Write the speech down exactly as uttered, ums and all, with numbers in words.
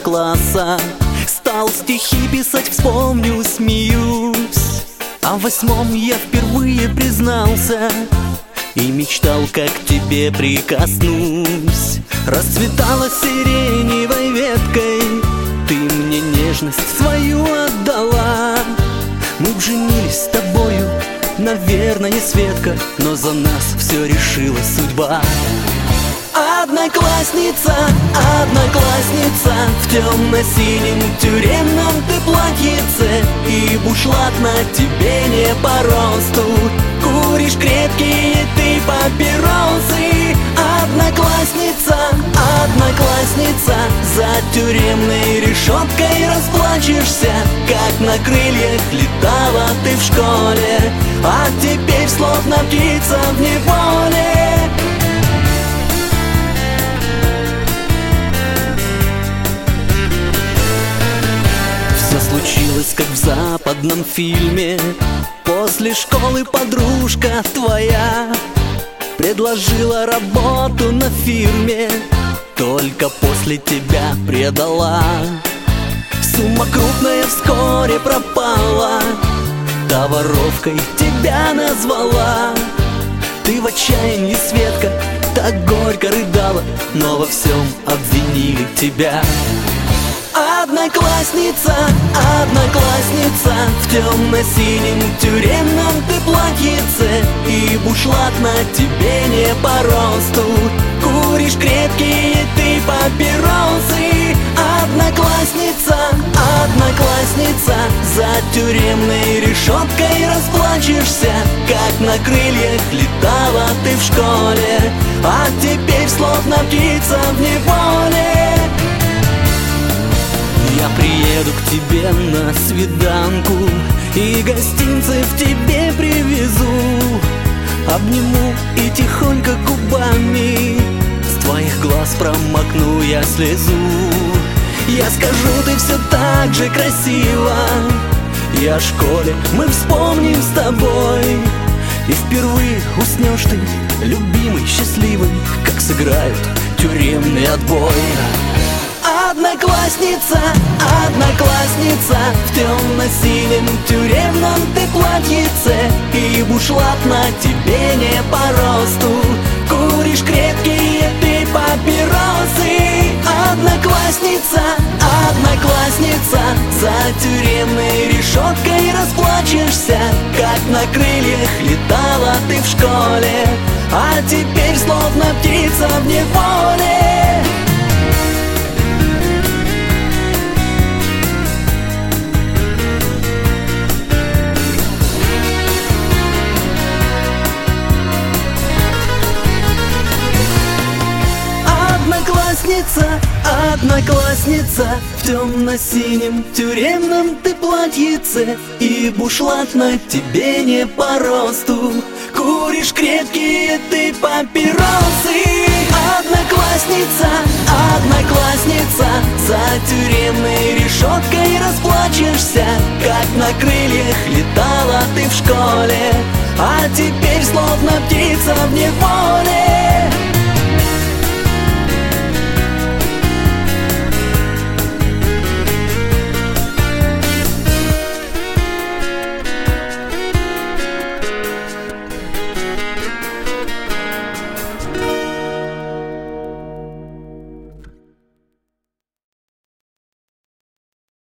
класса. Стал стихи писать, вспомню, смеюсь. А в восьмом я впервые признался и мечтал, как к тебе прикоснусь. Расцветала сиреневой веткой, ты мне нежность свою отдала. Мы б женились с тобою, наверное, Светка, но за нас все решила судьба. Одноклассница, одноклассница, в темно-синем тюремном ты платьице, и бушлат на тебе не по росту. Куришь крепкие ты папиросы. Одноклассница, одноклассница, за тюремной решеткой расплачешься, как на крыльях летала ты в школе, а теперь словно птица в неволе. Все случилось, как в западном фильме. После школы подружка твоя предложила работу на фирме, только после тебя предала. Сумма крупная вскоре пропала, та воровкой тебя назвала. Ты в отчаянии, Светка, так горько рыдала, но во всем обвинили тебя. Одноклассница, одноклассница, в темно-синем тюремном ты платьице, и бушлат на тебе не по росту. Куришь крепкие ты папиросы. Одноклассница, одноклассница, за тюремной решеткой расплачешься, как на крыльях летала ты в школе, а теперь словно птица в неволе. Я приеду к тебе на свиданку и гостинцев тебе привезу. Обниму и тихонько губами с твоих глаз промокну я слезу. Я скажу, ты все так же красива, и о школе мы вспомним с тобой. И впервые уснешь ты, любимый, счастливый, как сыграют тюремный отбой. Одноклассница, одноклассница, в темно-синем тюремном ты платьице, и бушлат на тебе не по росту. Куришь крепкие ты папиросы. Одноклассница, одноклассница, за тюремной решеткой расплачешься, как на крыльях летала ты в школе, а теперь словно птица в неволе. Одноклассница, одноклассница, в темно-синем тюремном ты платьице, и бушлат на тебе не по росту. Куришь крепкие ты папиросы. Одноклассница, одноклассница, за тюремной решеткой расплачешься, как на крыльях летала ты в школе, а теперь словно птица в неволе.